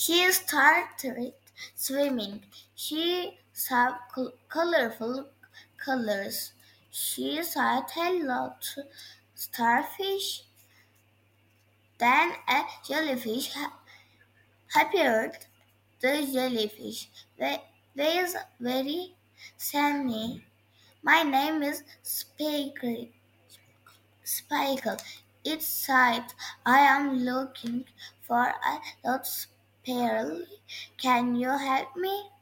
She started swimming. She saw colorful colors. She saw a lot starfish. Then a jellyfish appeared. The jellyfish was very sunny. My name is Spikel. It said, I am looking for a lot pearl. Can you help me?